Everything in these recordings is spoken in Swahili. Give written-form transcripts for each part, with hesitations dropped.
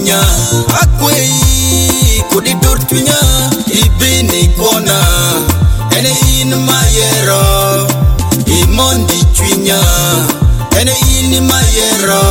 twinya akwei kudi dur twinya ibini kona ene in mayero imondi twinya ene in mayero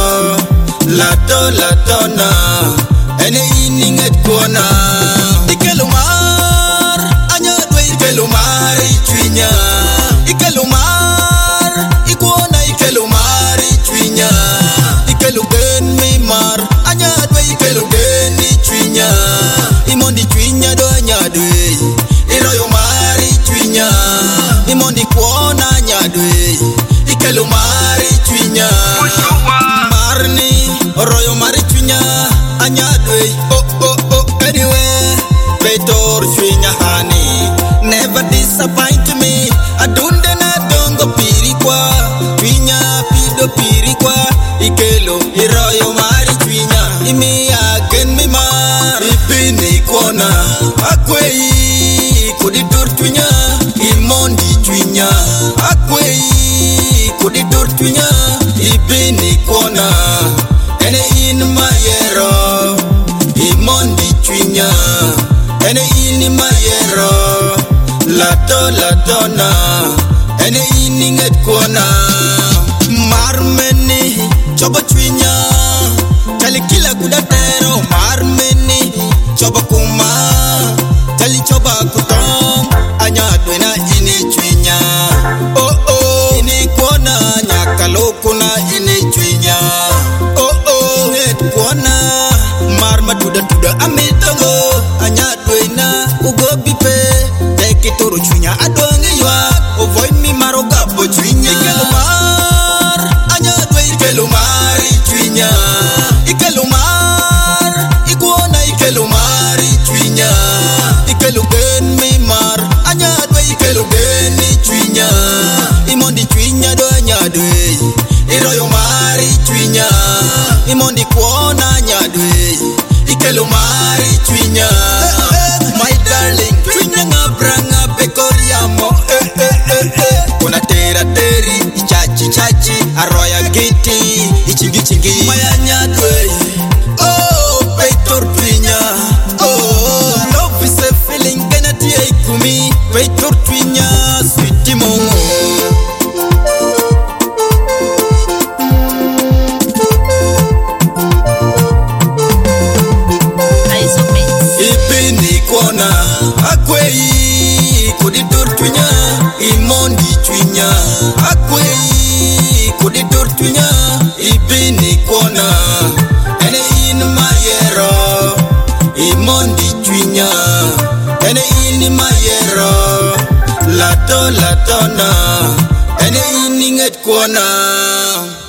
latona ene in inget kona ikelumar anyadwe ikelumar twinya ikelumar ikona ikelumar twinya ikelugen mimar anyadwe ikelugen twinya imondi twinya do anyadwe iroyo mari twinya imondi kuona anyadwe ikelumar twinya marni oroyo mari twinya anyadwe anyway betor twinya hani never disappoint me adunde na dongo pirikwa twinya pido pirikwa ikelo iroyo mari twinya imi again mi mar ipini kona akwei kudi dur twinya imondi twinya akwei kudi dur twinya ipini kona ene in mayero imondi twinya ene in mayero latona ene in inget kona marmeni choba twinya tali kila kudatero marmeni choba kuma tali choba kutong anyadwe na ini twinya ini kona nyakalo kuna ini twinya het kona marma tuda amitongo anyadwe na ugobipe tekitoro twinya adonge ywa avoid mi maroga bo twinya ikelumar anyadwe ikelumar twinya ikelumar iguona ikelumar twinya ikelugen mimar anyadwe ikelugen twinya imondi twinya do anyadwe iroyo mari twinya imondi kuona anyadwe ikelumar twinya my darling twinya ngabranga pekoriamo kuna teri ichachi aroya giti ichingi mayanyadwe peitor twinya love is a feeling genati ikumi peitor twinya sweet mongo ipini kona akwei kudi dur twinya imondi twinya akwei kudi dur twinya ipini kona ene in mayero imondi twinya ene in mayero latona ene in inget kona